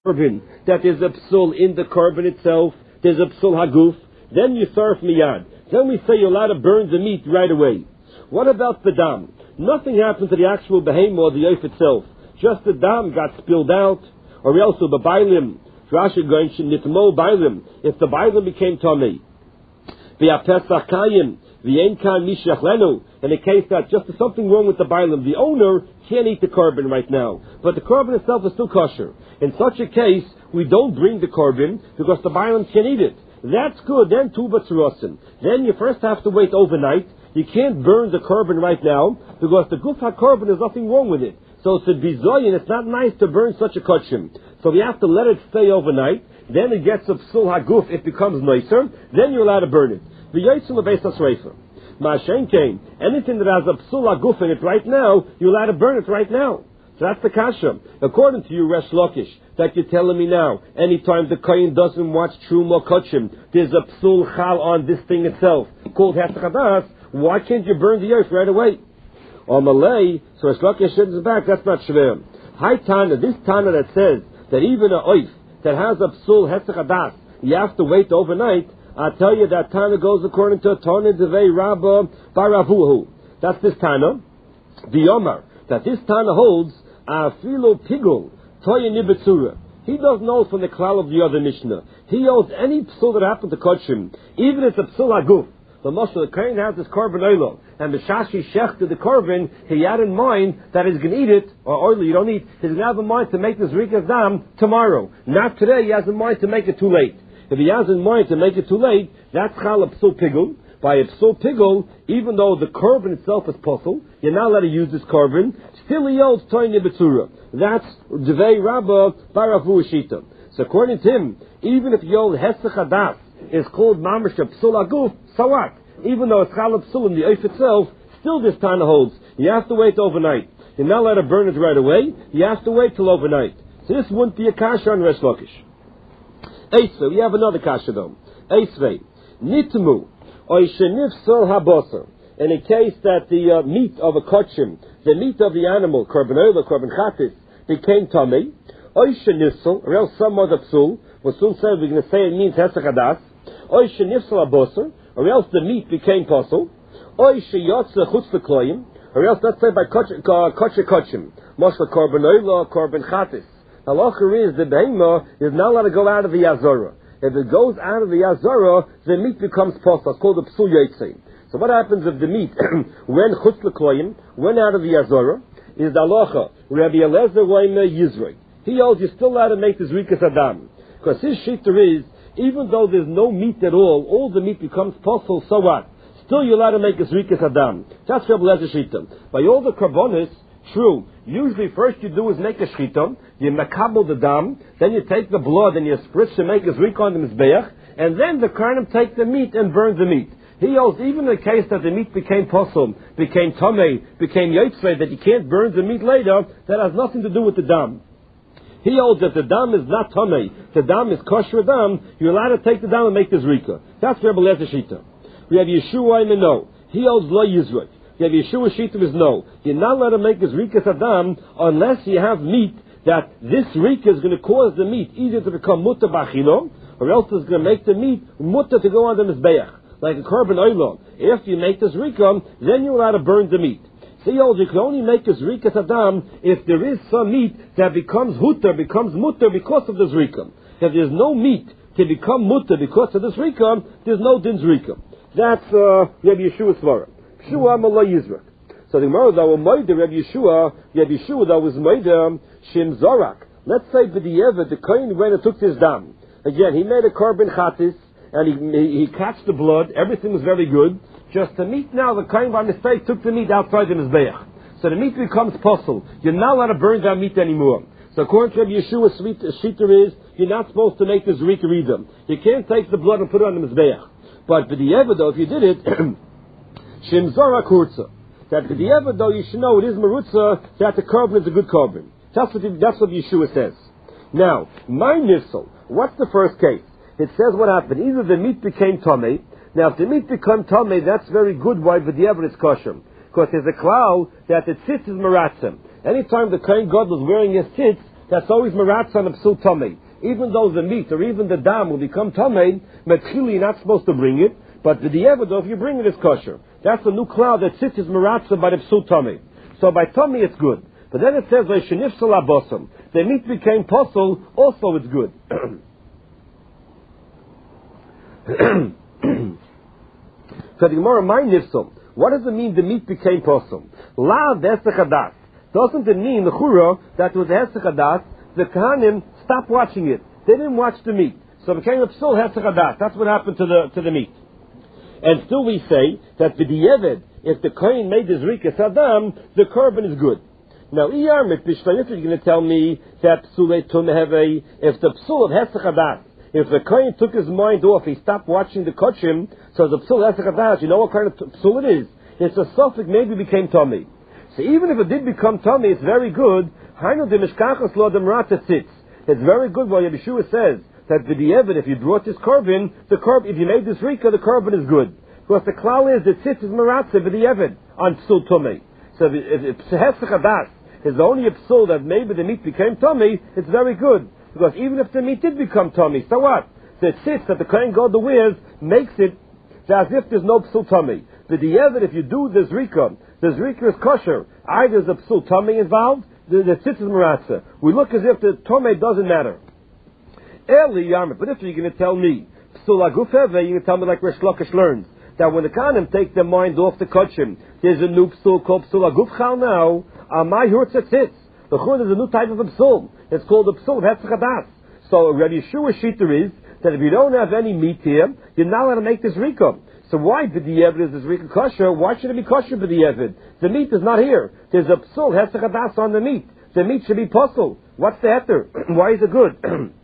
korban that there's a psul in the korban itself, there's a psul haguf, then you sarf miyad. Then we say you're allowed to burn the meat right away. What about the dam? Nothing happened to the actual behemoth or the yof itself. Just the dam got spilled out, or else the bailim, Rashi going nitmo bailim, if the bailim became tamei. V'apesach kayim, v'en kan mishach lenu, in a case that just there's something wrong with the bailim, the owner can't eat the korban right now, but the korban itself is still kosher. In such a case, we don't bring the korban because the bailim can't eat it. That's good. Then tu b'tzurosim. Then you first have to wait overnight. You can't burn the korban right now because the guf ha-korban, there's nothing wrong with it. So it's a bizoyin. It's not nice to burn such a kachim. So we have to let it stay overnight. Then it gets a psul haguf. It becomes nicer. Then you're allowed to burn it. V'yotzim lebeis hasreifa. Ma'ashen kain. Anything that has a psul haguf in it right now, you're allowed to burn it right now. So that's the kasha. According to you, Resh Lakish, that you're telling me now, anytime the kohen doesn't watch Truma Kachim, there's a psul chal on this thing itself, called Hesach Hadas, why can't you burn the earth right away? Or Malay, so Resh Lakish sends back, that's not shver. Hi Tana, this Tana that says that even a oif that has a psul Hesach Hadas, you have to wait overnight, I tell you that Tana goes according to Tana Devei Rabba Baravuhu. That's this Tana. The Omar, that this Tana holds Afilo Pigul, Toya Nibetzura. He doesn't know from the klal of the other Mishnah. He knows any psul that happened to Kodshim, even if it's a psul aguf. The Moshe, the Kohen has this korban oilo, and the Shashi Shech to the korban, he had in mind that he's going to eat it, or oilo you don't eat, he's going to have in mind to make this Rikas Dam tomorrow. Not today, he has in mind to make it too late. If he has in mind to make it too late, that's chal a psul pigul. By a psul pigul, even though the korban itself is puzzle, you're not allowed to use this korban, still he holds toy nibetzura. That's Devei Rabba Baravu Shita. So according to him, even if the old Hesach Hadas is called Mamash Psul Aguf, so what? Even though it's Chal Psul in the Eif itself, still this Tana holds. You have to wait overnight. You're not allowed to burn it right away. You have to wait till overnight. So this wouldn't be a kasha on Resh Lakish. Eisvei, we have another kasha though. Eisvei, Nitmu, Oishenif Sol Habosar. In a case that the meat of a kochim, the meat of the animal, korban oil, korban chatis, became tamei, oisha nifsal, or else some other psul, we'll soon say we're going to say it means hesach hadas, oisha nifsal abosar, or else the meat became posel, oisha yotza chutz lekloyim, or else let's say by kochim, moshe korban oil, korban chatis. Halacha is the behemah is not allowed to go out of the yazorah. If it goes out of the yazorah, the meat becomes posel. It's called the psul yotzei. So what happens if the meat, when chutz lekloyim, went out of the Yazorah, is the halacha, Rabbi Eliezer Weime Yizroi. He holds you're still allowed to make this Rikas Adam. Because his shita is, even though there's no meat at all the meat becomes possible, so what? Still you're allowed to make this Rikas Adam. That's Rabbi Eliezer shita. By all the karbonis, true, usually first you do is make a shita, you makabel the dam, then you take the blood and you spritz to make a zrika on the mizbeach, and then the karnim take the meat and burn the meat. He holds even in the case that the meat became possum, became tomei, became yotzei, that you can't burn the meat later, that has nothing to do with the dam. He holds that the dam is not tomei, the dam is kosher dam, you're allowed to take the dam and make this rika. That's Rebbe Lezer Shita. We have Yeshua in the no. He holds lo yizroi. We have Yeshua Shita is no. You're not allowed to make this rika sadam unless you have meat that this rika is going to cause the meat either to become mutter bachilo, or else it's going to make the meat mutter to go on the mizbeach. Like a korban oilo. After you make this rika, then you're allowed to burn the meat. So you can only make this rika sadam if there is some meat that becomes hutter, becomes mutter because of this rika. If there's no meat to become mutter because of this rika, there's no din's rika. That's Rabbi Yeshua's svara. Yeshua Malay Yizrak. So the Gemara that was made Rabbi Yeshua that was made Shim Zorak. Let's say b'di'evet the kohen went and took this dam. Again, he made a korban chatis. And he catched the blood, everything was very good. Just the meat now, the kohen by mistake took the meat outside the mizbeach. So the meat becomes posel. You're not allowed to burn that meat anymore. So according to Rabbi Yeshua's shita is, you're not supposed to make this rika either. You can't take the blood and put it on the mizbeach. But b'di'evet though, if you did it, shimzara kurza. That b'di'evet though, you should know it is marutza, that the korban is a good korban. That's what Yeshua says. Now, my nifsal, what's the first case? It says what happened. Either the meat became tomei. Now, if the meat became tomei, that's very good. Why? But the evidence kosher. Because there's a klal that the tzitz is maratzim. Anytime the kohen gadol is wearing his tzitz, that's always Maratza on a Psul Tomei. Even though the meat or even the dam will become Tomei, Metchili you're not supposed to bring it, but the Dievado, if you bring it, it's kosher. That's the new cloud that sits as Maratza by the Psul Tomei. So by Tomei it's good. But then it says, Shenifsal Abosim. The meat became Posel, also it's good. So the Gemara, my nifsal. What does it mean the meat became posum? La desech. Doesn't it mean the chura that was hesech, the kahanim stopped watching it? They didn't watch the meat, so it became a psul hesech. That's what happened to the meat. And still we say that b'di'eved, if the kohen made his rikas adam, the korban is good. Now, if you're going to tell me that psulei tumeheve, if the psul of hesech, if the kohen took his mind off, he stopped watching the kochim, so the psul hesech, you know what kind of psul it is? It's a suffix, maybe became tummy. So even if it did become tummy, it's very good. Hainu de mishkachas lo demrata sits. It's very good what Yeshua says, that v'di'eved, if you brought this korban, if you made this rika, the korban is good. Because the klal is that sits is maratze v'di'eved on psul tummy. So if hesech adas is the only psul that maybe the meat became tummy, it's very good. Because even if the meat did become tummy, so what? The tzitz that the kohen gadol wears makes it as if there's no psul tummy. The di'eved, if you do the zrika is kosher. Either there's a psul tummy involved, the tzitz is maratza. We look as if the tummy doesn't matter. Eli yarmah. But if you're going to tell me psul aguf heve, you're going to tell me like Resh Lakish learns that when the kahanim take their mind off the kachim, there's a new psul called psul aguf chal now. My hurts at tzitz. The chun is a new type of a psul. It's called a psul hetzchadas. So Rabbi Yeshua shita is that if you don't have any meat here, you're not allowed to make this rika. So why b'di'eved is this rika kosher? Why should it be kosher b'di'eved? The meat is not here. There's a psul hetzchadas on the meat. The meat should be posel. What's the heter? Why is it good?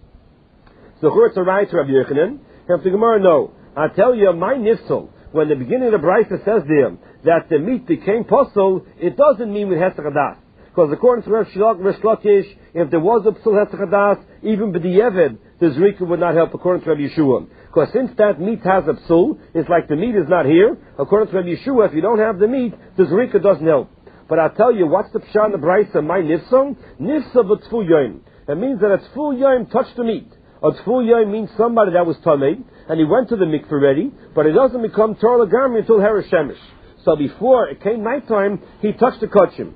So it's a right to Rabbi Yochanan. Have the Gemara no. I tell you, my nifsal, when the beginning of the Brisa says there that the meat became posel, it doesn't mean with hetzchadas. Because according to Resh Lakish, if there was a psul hetzchadas, even b'di'eved, the zrika would not help according to Rabbi Yeshua. Because since that meat has a psul, it's like the meat is not here. According to Rabbi Yeshua, if you don't have the meat, the zrika doesn't help. But I'll tell you, what's the pshat in the Brisa? My nifsal? Nifsal b'tzful yoim. It means that a tzful yoim touched the meat. A tzful yoim means somebody that was tamei, and he went to the mikveh already, but it doesn't become Torah Lagami until Hera Shemesh. So before it came nighttime, he touched the kachim.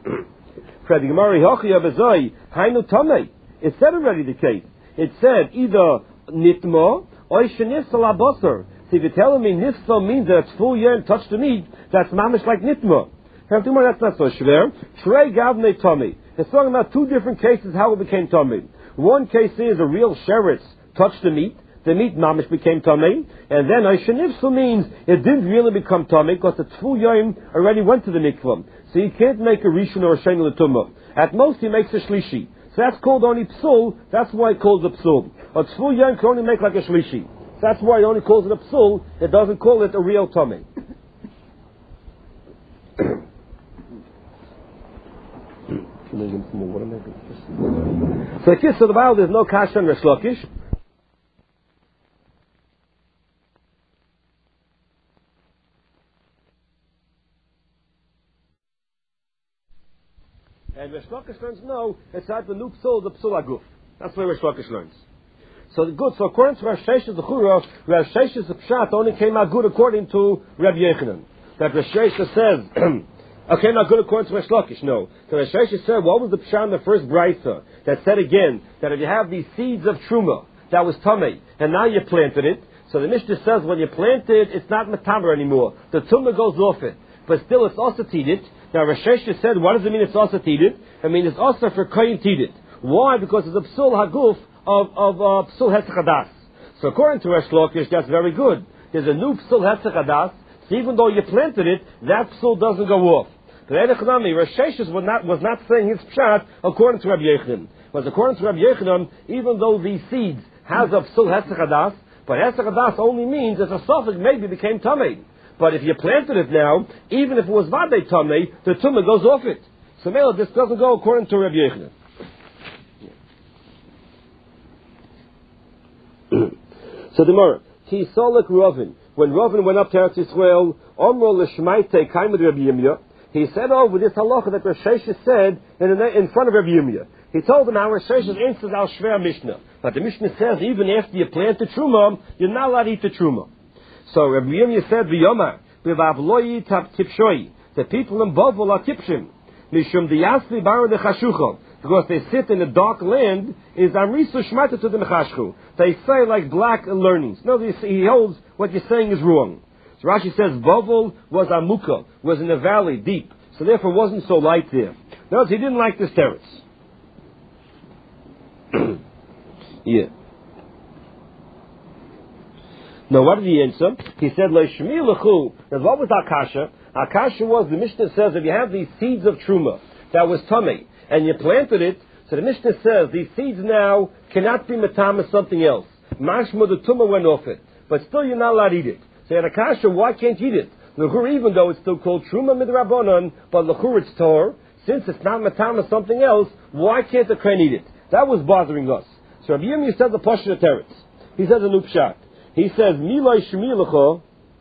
It said already the case. It said either nitma or shenifsal abosar. So if you're telling me nifsal means that it's full year and touch the meat, that's mamish like nitma. That's not so schwer. Trey gavnei tummy. It's talking about two different cases how it became tummy. One case is a real sheretz touched the meat mamish became tummy, and then Aishanifsu means it didn't really become tummy because the Tful Yom already went to the mikvah. So you can't make a Rishon or a Sheni L'tumah. At most he makes a Shlishi. So that's called only Psul, that's why it calls it Psul. A Tful Yom can only make like a Shlishi. So that's why it only calls it a Psul, it doesn't call it a real tummy. So the kiss of the Bible, there's no kasha on Resh Lakish. And Resh Lakish learns no, it's not the new psul, the psul aguf. That's why Resh Lakish learns. So good. So according to Rav Sheshes the Chura, Rav Sheshes the Pshat only came out good according to Rabbi Yochanan. That Rav Sheshes says came out good according to Resh Lakish. No, so Rav Sheshes said what was the Pshat in the first brisa that said again that if you have these seeds of truma that was tamei and now you planted it, so the Mishnah says when you plant it, it's not metaber anymore. The tumah goes off it, but still it's also teeded. Now Rav Sheshes said, what does it mean it's also teeded? I mean it's also for koyin teeded. Why? Because it's a psul haguf of psul hetzchadas. So according to Resh Lakish, that's very good. There's a new psul hetzchadas. So even though you planted it, that psul doesn't go off. But Erechnami, Resh Sheshes was not saying his pshat according to Rabbi Yochanan. But according to Rabbi Yochanan, even though these seeds has a psul hetzchadas, but hetzchadas only means it's a suffix maybe became tamei. But if you planted it now, even if it was vadei tamei, the tumah goes off it. So Mela, this doesn't go according to Rabbi Yochanan. So the Gemara, Ki Solek Rovin. When Rovin went up to Eretz Yisrael, Omro L'Shmaite Kaimad Rabbi Yirmiyah, he said over this halacha that Rosh Hashanah said in front of Rabbi Yirmiyah. He told them our Sheshes answers al Shver Mishnah. But the Mishnah says even after you plant the Truma, you're not allowed to eat the Truma. So Rabbi Yirmiyah said, V'yomar, V'vavloi tap tipshoi. The people in Bovel are tipshim. Mishum diyasli bar de chashuchah. Because they sit in a dark land, is amrisu shmata to the mechashchu. They say like black learnings. No, he holds what you're saying is wrong. So Rashi says Bovel was amuka, was in a valley deep, so therefore it wasn't so light there. Notice he didn't like this terrace. Yeah. Now what did he answer? He said, Leishmi lechu. Now what was Akasha? Akasha was, the Mishnah says, if you have these seeds of Truma, that was tummy, and you planted it, so the Mishnah says, these seeds now cannot be matam as something else. Mashma, the tumah went off it. But still you're not allowed to eat it. So in Akasha, why can't you eat it? L'chur, even though it's still called Truma midrabanan, but l'chur it's tor, since it's not matam as something else, why can't the kohen eat it? That was bothering us. So Rabbi Yirmiyah says the Pashut Teretz. He says a nupshat. He says, Milai Shmi Lecho.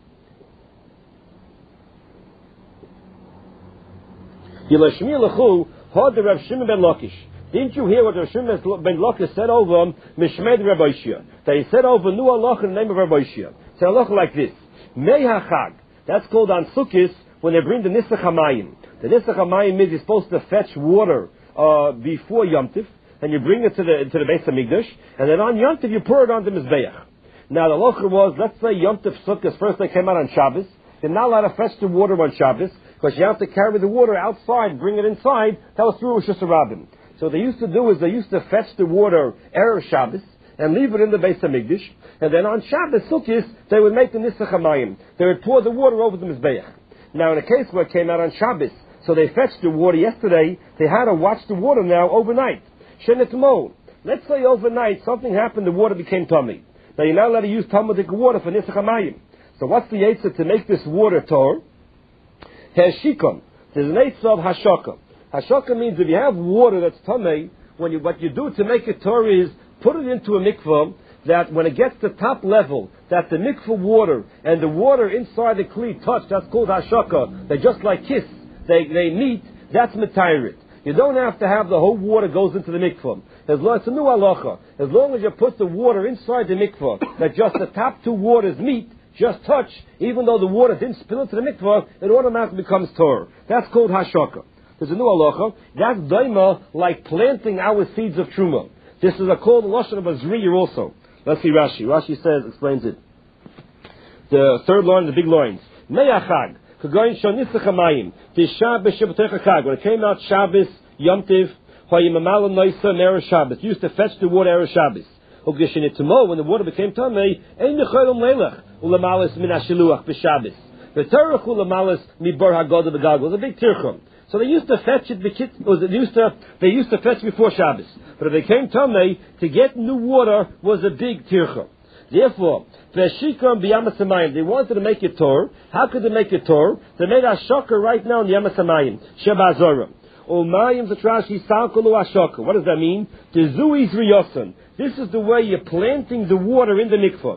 Yilai Shmi Lechu, Hod Rav Shimon ben Lakish. Didn't you hear what Rav Shimon ben Lakish said over him? Mishmed Rabbi Shia. That he said over Nu Allah in the name of Rabbi Shia. Say Allah like this. Mei HaChag. That's called on Sukkis when they bring the Nisach HaMayim. The Nisach HaMayim means you're supposed to fetch water before Yom Tif, and you bring it to the Beis HaMikdash, and then on Yom Tif you pour it on the Mizbeach. Now the locher was, let's say Yom Tif Sukkos, first they came out on Shabbos. You're not allowed to fetch the water on Shabbos, because you have to carry the water outside, bring it inside. That was through Rosh Hashanah. So what they used to do is they used to fetch the water Erev Shabbos and leave it in the Beis HaMikdash, and then on Shabbos Sukkos they would make the Nisach HaMayim. They would pour the water over the Mizbeach. Now in a case where it came out on Shabbos, so they fetched the water yesterday, they had to watch the water now overnight. Shenetmo. Let's say overnight something happened, the water became tummy. Now you're not allowed to use Talmudic water for Nisach HaMayim. So what's the Eitzah to make this water tor? Heshikon. There's an Eitzah of Hashaka. Hashaka means if you have water that's tummy, what you do to make it tor is put it into a mikvah, that when it gets to top level, that the mikvah water and the water inside the kli touch, that's called Hashaka. They just like kiss. They meet, that's Metayirit. You don't have to have the whole water goes into the mikvah. As long as it's a new halacha, as long as you put the water inside the mikvah, that just the top two waters meet, just touch, even though the water didn't spill into the mikvah, it automatically becomes Torah. That's called Hashaka. There's a new halacha. That's daima like planting our seeds of Truma. This is a called Lashon of Azriya also. Let's see Rashi. Rashi says, explains it. The third line, the big lines. Me'achag. When it came out Shabbos, Yom Tiv, Shabbos, used to fetch the water Erev Shabbos. When the water became Tamei, was a big tirchum. So they used to fetch it. They used to fetch before Shabbos. But if they came Tamei, to get new water was a big tirchum. Therefore, they wanted to make it Tor. How could they make it Tor? They made Ashaka right now in the Yamas Hamayim. Sheba Azora. Umayim Zatrashi Salkulu Ashaka. What does that mean? Tezui's Riyosan. This is the way you're planting the water in the mikvah.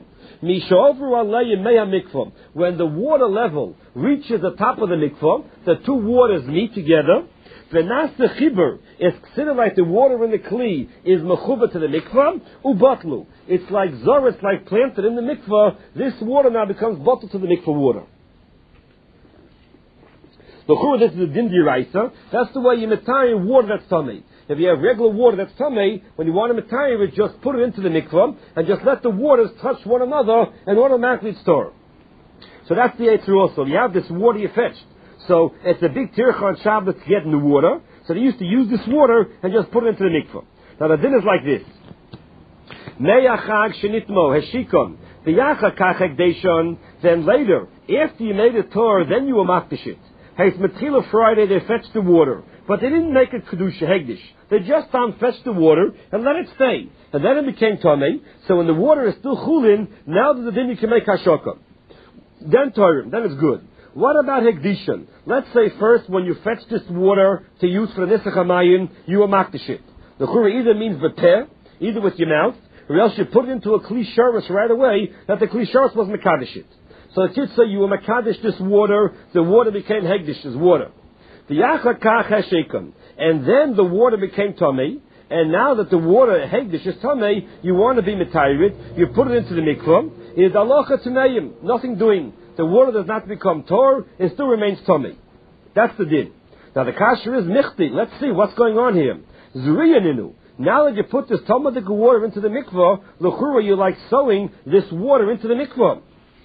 When the water level reaches the top of the mikvah, the two waters meet together. Venas the chibur is considered like the water in the kli is mechuva to the mikvah. Ubatlu, it's like zor, it's like planted in the mikvah. This water now becomes bottled to the mikvah water. This is a din d'oraisa. That's the way you metayir water that's tummy. If you have regular water that's tummy, when you want to metayir it, just put it into the mikvah and just let the waters touch one another, and automatically it's torah. So that's the Eitzah also. You have this water you fetched. So it's a big tircha on Shabbos to get in the water. So they used to use this water and just put it into the mikvah. Now the din is like this. Me'achag shenitmo heshikon v'yacha kachek deishon. Then later, after you made it Torah, then you were makdish it. Hey, it's Metchila Friday, they fetched the water. But they didn't make it Kedusha Hegdish. They just fetched the water and let it stay. And then it became Tamei. So when the water is still Chulin, now that the din you can make Hashaka. Then Torah, then it's good. What about Hegdishon? Let's say first, when you fetch this water to use for the Nisach HaMayim, you are makdish it. The Chura either means V'teh, either with your mouth, or else you put it into a Kli Sharos right away, that the Kli Sharos was Mekadosh it. So the kids say you were Mekadosh this water, the water became Hegdish, this water. And then the water became Tamei, And now that the water, hegdish, is tamei, you want to be metayirid, you put it into the mikvah, is alocha tmeim, nothing doing. The water does not become tor, it still remains tamei. That's the din. Now the kasher is michti. Let's see what's going on here. Zuriyaninu. Now that you put this talmudic water into the mikvah, l'chura, you like sowing this water into the mikvah.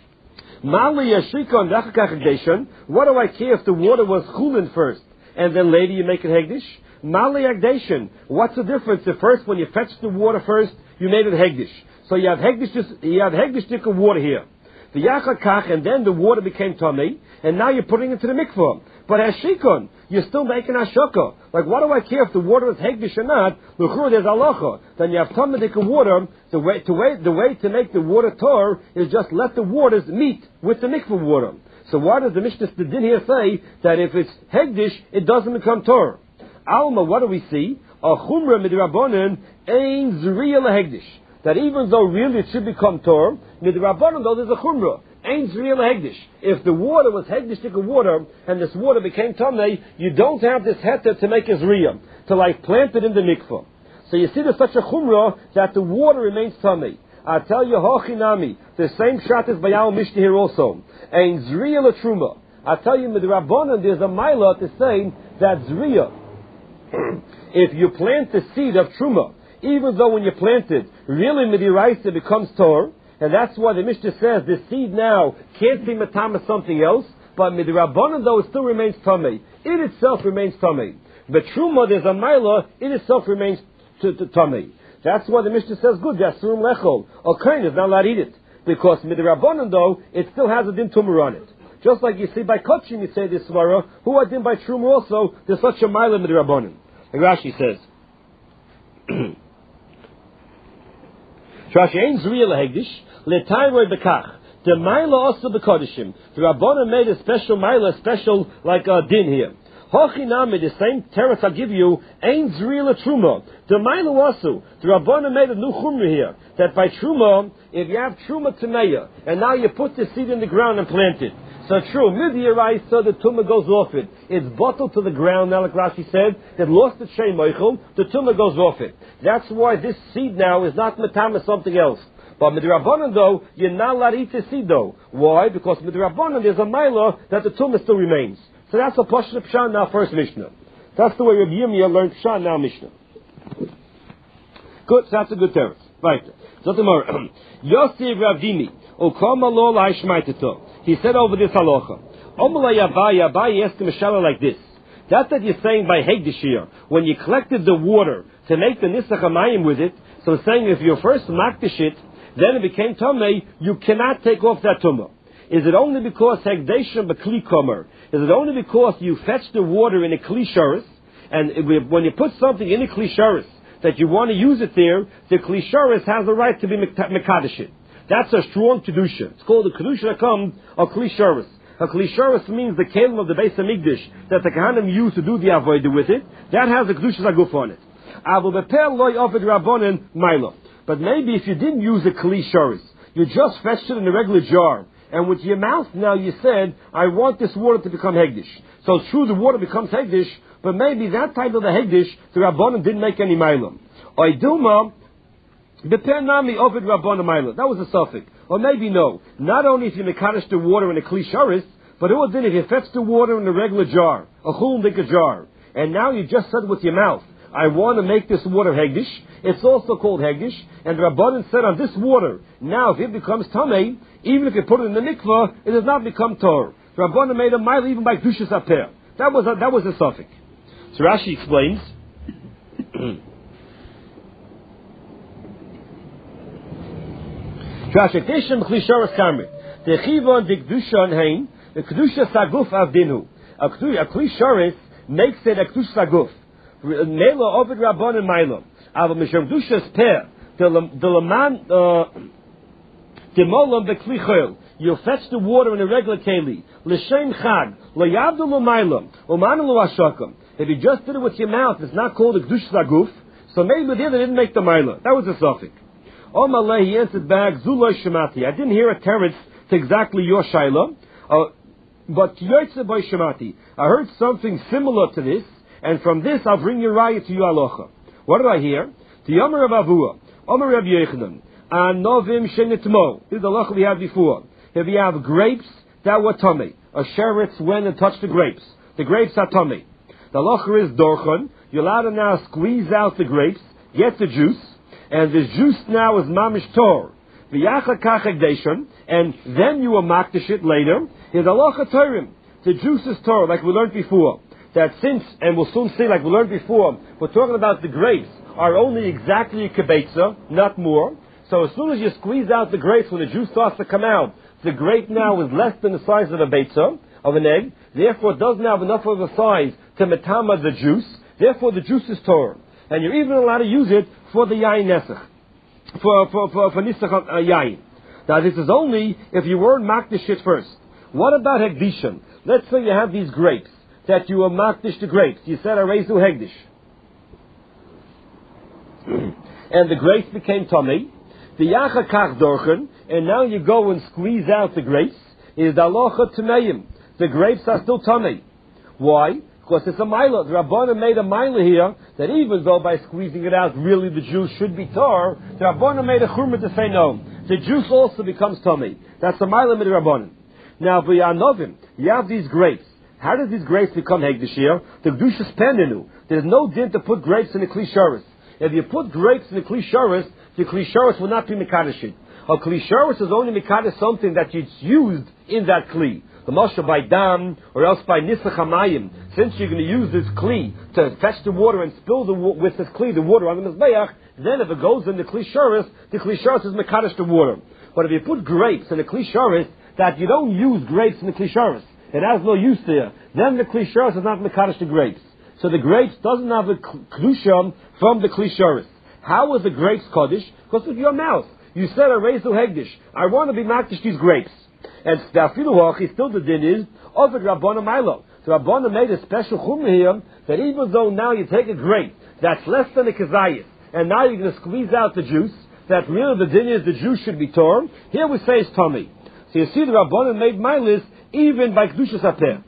What do I care if the water was chulin first, and then later you make it hegdish? Mali agdation. What's the difference? If first, when you fetched the water first, you made it hegdish. So you have hegdish stick of water here. The yachakach, and then the water became tummy, and now you're putting it into the mikvah. But hashikon, you're still making ashaka. Like, what do I care if the water is hegdish or not? L'chur, there's alocha. Then you have tumadic water. The way to make the water tor is just let the waters meet with the mikvah water. So why does the Mishnah Din here say that if it's hegdish, it doesn't become tor? Alma, what do we see? A chumra midrabanan ein zriya lehegdish. That even though really it should become tor, midrabanan though there's a chumra. Ein zriya lehegdish. If the water was hegdish stick of water, and this water became tamei, you don't have this heter to make a zriya, to like plant it in the mikvah. So you see there's such a chumra that the water remains tamei. I tell you, hochinami, the same shot is bayal mishnah here also. Ein zriya letruma. I tell you, midrabanan there's a milah to say that zriya, if you plant the seed of truma, even though when you plant it, really midiraisa it becomes tor, and that's why the Mishnah says the seed now can't be matama something else, but midirabanan though it still remains tamei. It itself remains tamei. But truma, there's a milah, it itself remains tamei. That's why the Mishnah says good, yasurim lechol. Okay, is not allowed to eat it. Because midirabanan though, it still has a din tumor on it. Just like you see by kachim, you say this svara, who are din by truma also, there's such a milah midirabanan. Like Rashi says, Rashi ain't zriya lehegdish letayroy bekach. The milah also bekodishim. The Rabbanan made a special milah, special like a din here. Hochinami, the same teretz I give you, ain't zriya letruma. The milah also. The Rabbanan made a new chumra here that by truma, if you have truma tameya, and now you put the seed in the ground and plant it. So true, mid-yerai, so the tumah goes off it. It's bottled to the ground, now like Rashi said, that lost its shei moichel, the tumah goes off it. That's why this seed now is not matama something else. But midrabanan though, you're not allowed to eat the seed though. Why? Because midrabanan there's a milah that the tumah still remains. So that's a pashut pshan now first Mishnah. That's the way Rabbi Yirmiyah learned pshan now Mishnah. Good, so that's a good teretz. Right. So tomorrow, Yosef Ravdimi, Okama lo la'ishmaiteto. He said over this halacha. Omalay Abaye asked him a shala like this. That's that you're saying by hegdish here, when you collected the water to make the nisach hamayim with it, so saying if you first makdish it, then it became tamei, you cannot take off that tumah. Is it only because hegdeshim b'kli komer? Is it only because you fetch the water in a kli sharis, and when you put something in a kli sharis, that you want to use it there, the kli sharis has the right to be mekadesh it. That's a strong kedusha. It's called the kedusha hakam of kli sharis. A kli sharis means the kelim of the Beis Hamikdash that the Kohanim used to do the avodah with it. That has a kedusha zaguf on it. Aval bepel loy ofed rabbonin milo. But maybe if you didn't use a kli sharis, you just fetched it in a regular jar, and with your mouth now you said, I want this water to become hegdish. So it's true the water becomes hegdish, but maybe that type of the hegdish, the rabbonin didn't make any milam. Oiduma, bepenami ofed rabbonin milo. That was a suffix. Or maybe no. Not only if you mekadesh the water in a kli sharis, but it was then if you fetch the water in a regular jar, a chulin jar, and now you just said with your mouth, I want to make this water hegdish. It's also called hegdish. And the Rabbanan said on this water, now if it becomes tamei, even if you put it in the mikvah, it does not become tor. The Rabbanan made a mile even by kedushas aper. That was a suffix. So Rashi explains. Rashi Tishim Chlisharas Kamri. The Chivon the Kedusha Hein, the Kedusha Saguf Avdinu. A Klisharis makes it a Kedusha Saguf. Mela Ovid Rabban and Milo. Ava Misham Dushas Per, the Laman, the Molam Beklichel. You'll fetch the water in a regular keli. L'shem Chag, L'yavdu L'Mailam, Umanu L'Ashakam. If you just did it with your mouth, it's not called a Kedush Zaguf, so maybe there they didn't make the Mila. That was a suffix. Omaleh, he answered back, Zulay Shemati. I didn't hear a teretz to exactly your Shaila, but Yoytze Boy Shemati. I heard something similar to this, and from this I'll bring your raya to your halacha. What did I hear? The Yomer of Avua, Omer Rabbi Yochanan, Anovim Shenitmo. This is the halacha we had before. If you have grapes that were tummy, a sheretz went and touched the grapes. The grapes are tummy. The halacha is dorchon. You're allowed to now squeeze out the grapes, get the juice, and the juice now is mamish tor. And then you will makdish it later. Is halacha torim. The juice is tor, like we learned before. That since, and we'll soon see, like we learned before, we're talking about the grapes are only exactly a kibetza, not more. So as soon as you squeeze out the grapes, when the juice starts to come out, the grape now is less than the size of a betza, of an egg. Therefore, it doesn't have enough of a size to metama the juice. Therefore, the juice is torn. And you're even allowed to use it for the yain nesach, for nisach yain. Now, this is only if you weren't makdish it first. What about hegdishon? Let's say you have these grapes, that you were makdish the grapes. You said, arezu hegdish. And the grapes became tummy. The yacha kach dorchen, and now you go and squeeze out the grapes, is the halacha tmeim. The grapes are still tummy. Why? Because it's a mila. The Rabbanan made a mila here, that even though by squeezing it out, really the juice should be tar, the Rabbanan made a chumrah to say no. The juice also becomes tummy. That's a mila with the Rabbanan. Now, v'yanovim, you have these grapes. How does these grapes become hegdish here? The Kedushas peninu. There's no din to put grapes in the kli sharis. If you put grapes in the kli sharis, the kli sharis will not be mekadosh. A kli sharis is only mekadosh something that is used in that kli. The moshe by dam, or else by nisach hamayim. Since you're going to use this kli to fetch the water and spill with this kli the water on the mizbeach, then if it goes in the kli sharis is mekadosh the water. But if you put grapes in the kli sharis, that you don't use grapes in the kli sharis, it has no use there, then the kli sharis is not mekadosh the grapes. So the grapes doesn't have a kedusha from the kli sharis. How is the grapes kaddish? Because of your mouth. You said arezu hegdish. I want to be makdish these grapes. And still the din is of the Rabbana Milo. The Rabbana made a special chumrah here that even though now you take a grape that's less than a kazayis, and now you're going to squeeze out the juice, that really the din is the juice should be torn. Here we say it's tummy. So you see the Rabbana made milas even by kedushas apeh.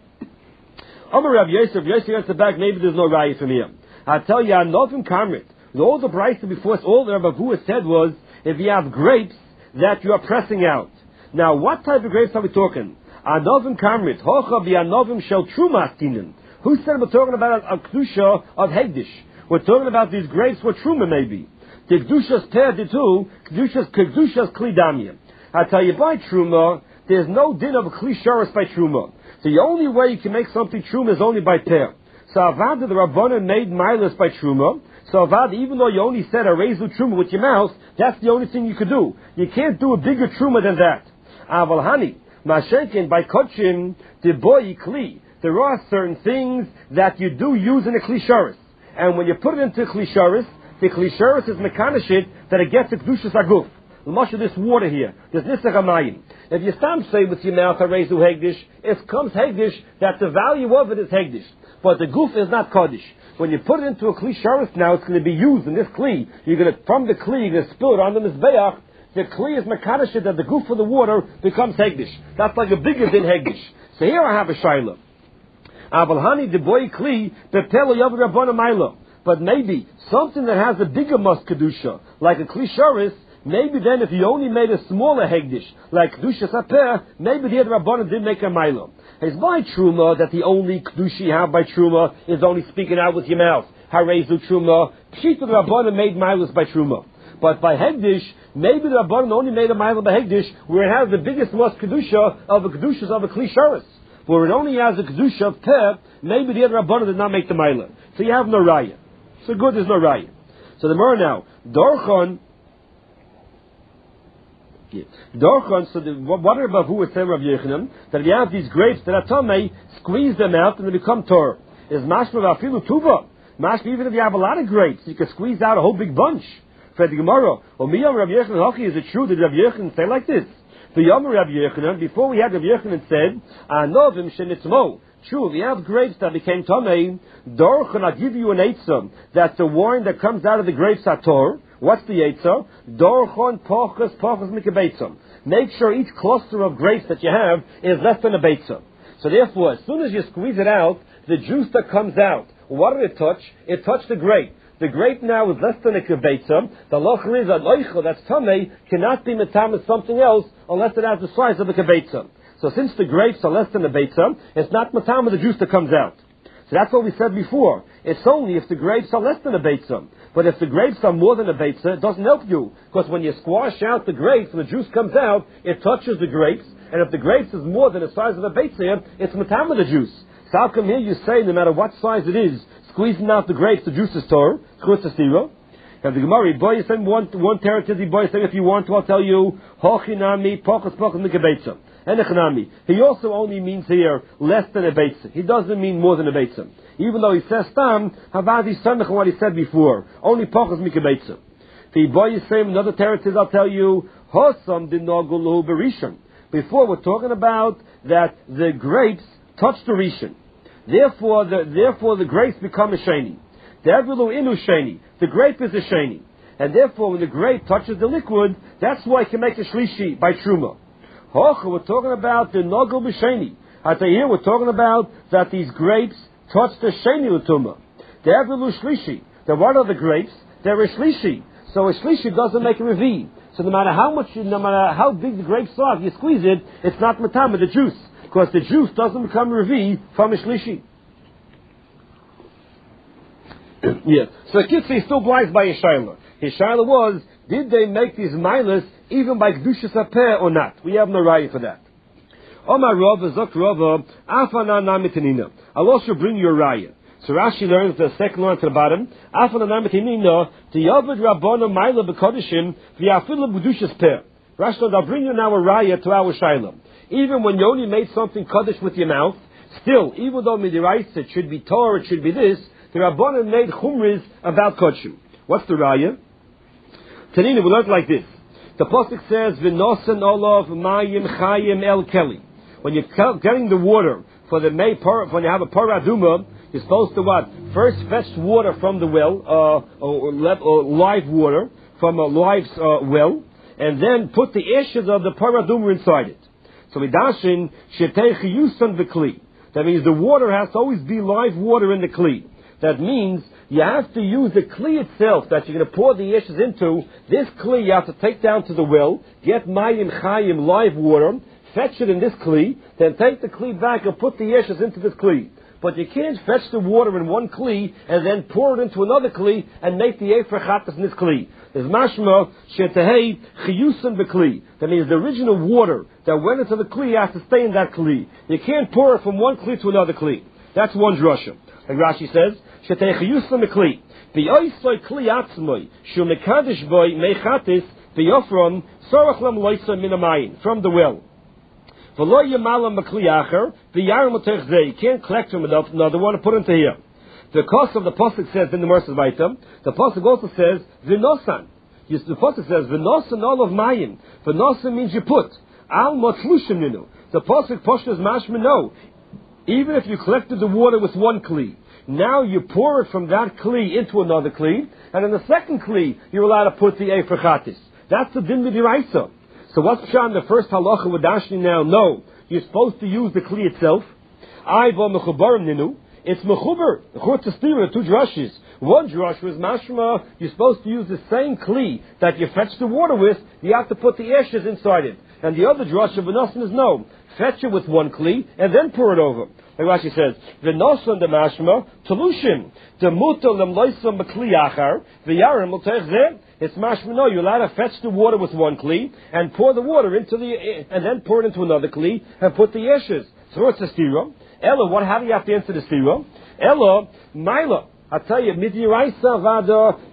Amar Rav Yosef gets the back. Maybe there's no raya from here. I tell you, Anovim Kamrit. All the brayta before, all the Rav Avua said was, if you have grapes that you are pressing out. Now, what type of grapes are we talking? Anovim Kamrit. Hocha bi Anovim shel truma astinin. Who said we're talking about a kedusha of hegdish? We're talking about these grapes for truma maybe. The kedushas perditu, kedushas klidamia. I tell you, by truma, there's no din of a kli sharis by truma. So the only way you can make something truma is only by per. So avad the Rabbanan made milas by truma. So avad, even though you only said arezu truma with your mouth, that's the only thing you could do. You can't do a bigger truma than that. Aval hani, mashenkin by kochin the boy kli. There are certain things that you do use in a kli sharis, and when you put it into a kli sharis, the kli sharis is mekanishit that it gets a kedushas aguf. Much of this water here, there's nisach hamayim. If you stop say with your mouth arezu hegdish, it comes hegdish that the value of it is hegdish, but the guf is not kaddish. When you put it into a kli sharis now, it's going to be used in this kli. You're going to from the kli, you're going to spill it on the mizbeach. The kli is mekadosh that the guf of the water becomes hegdish. That's like a bigger than hegdish. So here I have a shayla. Avalhani de boy kli bepelo yav rabbana mailo. But maybe something that has a bigger mus kedusha, like a kli sharis. Maybe then if you only made a smaller hegdish, like Kedusha Sapeh, maybe the other Rabbanan did make a milo. It's by Truma that the only Kedusha you have by Truma is only speaking out with your mouth. Harezu Truma. Pshita the Rabbanan made milos by Truma. But by hegdish, maybe the Rabbanan only made a milo by hegdish, where it has the biggest most Kedusha of the Kedushas of a Kli Sharis. Where it only has a Kedusha of Peh, maybe the other Rabbanan did not make the milo. So you have no raya. So good, there's no raya. So the Mur now, Dorchon, Dorchon, so what about who would say Rav Yochanan? That if you have these grapes that are tamei, squeeze them out and they become tor. Is mashma v'afilu tuva. Mashma, even if you have a lot of grapes, you can squeeze out a whole big bunch. For the Gemara, or miyam Rav Yochanan Hochi, is it true that Rav Yochanan say like this? The Yom Rav Yochanan, before we had Rav Yochanan said, Anovim shenitzmo. True, if you have grapes that became tamei, Dorchon, I'll give you an eitzah. That's the wine that comes out of the grapes are tor. What's the eitzah? Dorchon pochas mikabeitzah. Make sure each cluster of grapes that you have is less than a beitzah. So therefore, as soon as you squeeze it out, the juice that comes out, what did it touch? It touched the grape. the grape now is less than a kibetza. The halacha is an oichel that's tamei cannot be metam as something else unless it has the size of a kibetza. So since the grapes are less than a betza, it's not metam the juice that comes out. So that's what we said before. It's only if the grapes are less than a betza. But if the grapes are more than a betza, it doesn't help you. Because when you squash out the grapes and the juice comes out, it touches the grapes. And if the grapes is more than the size of a betza, it's metam the juice. So how come here you say no matter what size it is, squeezing out the grapes, the juice is torah, chutz stira? And the Gemara, boy, you send one territory, boy, say if you want to, I'll tell you, hochinami, pochas mikabetza. And echanami. He also only means here less than a betza. He doesn't mean more than a betza. Even though he says tam, havadi samech on what he said before. Only pochas mikabetza. The boy, you say in another territory, I'll tell you, hosam dinogulu berishon. Before we're talking about that the grapes touch the rishon. Therefore the grapes become a sheni. The evelu inu sheni. The grape is a sheni. And therefore when the grape touches the liquid, that's why it can make a shlishi by truma. Hocha, we're talking about the nogel b'sheni. I tell you here, we're talking about that these grapes touch the sheni l'tuma. The evelu shlishi. The what are the grapes? They're a shlishi. So a shlishi doesn't make a revi. So no matter how big the grapes are, if you squeeze it, it's not matama, the juice. Because the juice doesn't become revi from a shlishi. Yeah. So Kitzi still blinds by his shaila. His shaila was, did they make these milas even by Kedushas HaPeh or not? We have no raya for that. Omar Rava, Zok Rava, Afana Namitinina. I'll also bring you a raya. So Rashi learns the second line to the bottom. Afana Namitinina, the Yavad Rabbana Mila B'Kodishim, V'Yafila B'Kedushas Peh. Rashi says, I'll bring you now a raya to our shaila. Even when you only made something Kaddish with your mouth, still, even though Midiraisa, it should be Torah, it should be this, the Rabbanan made chumris about Kodshim. What's the raya? Tanina, we learned like this. The pasuk says, "V'nosen olav mayim chayim el keli." When you're getting the water for the when you have a paraduma, you're supposed to what? First fetch water from the well, or live water from a live well, and then put the ashes of the paraduma inside it. So midashin shetei chiyusan v'kli. That means the water has to always be live water in the kli. That means you have to use the kli itself that you're going to pour the ashes into. This kli you have to take down to the well, get mayim chayim, live water, fetch it in this kli, then take the kli back and put the ashes into this kli. But you can't fetch the water in one kli and then pour it into another kli and make the efer chatas in this kli. There's mashma shetehei chiyusan b'kli. That means the original water that went into the kli has to stay in that kli. You can't pour it from one kli to another kli. That's one drasha. Like Rashi says, shetei chiyusan b'kli. V'yoisoi kli atzmoi shu mekadosh boy mechatis v'yofron sorach lam loisa minamayim from the well. You can't collect from another one and put into here. The cost of the pasuk says in the Mercer's Vaitam, the pasuk also says v'nosan. The pasuk says v'nosan all of mayim. V'nosan means you put. Al motlushim ninu. The pasuk poshtas mashma no. Even if you collected the water with one kli, now you pour it from that kli into another kli, and in the second kli you're allowed to put the efer chatis. That's the din midiraisa. So what's Pshat in the first halacha with Dashni now? No, you're supposed to use the kli itself. Aiva mechubarim ninu. It's mechubar. Chutz stira, two drushes. One drush was mashma. You're supposed to use the same kli that you fetch the water with. You have to put the ashes inside it. And the other drush of v'nosan is no. Fetch it with one kli and then pour it over. Like Rashi says, v'nosan the mashma telushim demuta lemloisam b'kli achar v'yarim l'tech zeh. It's mashma no. You're allowed to fetch the water with one kli and pour the water into and then pour it into another kli and put the ashes. So it's a stira. Ella, how do you have to answer the stira? Ella, Mila. I tell you, midiraisa vada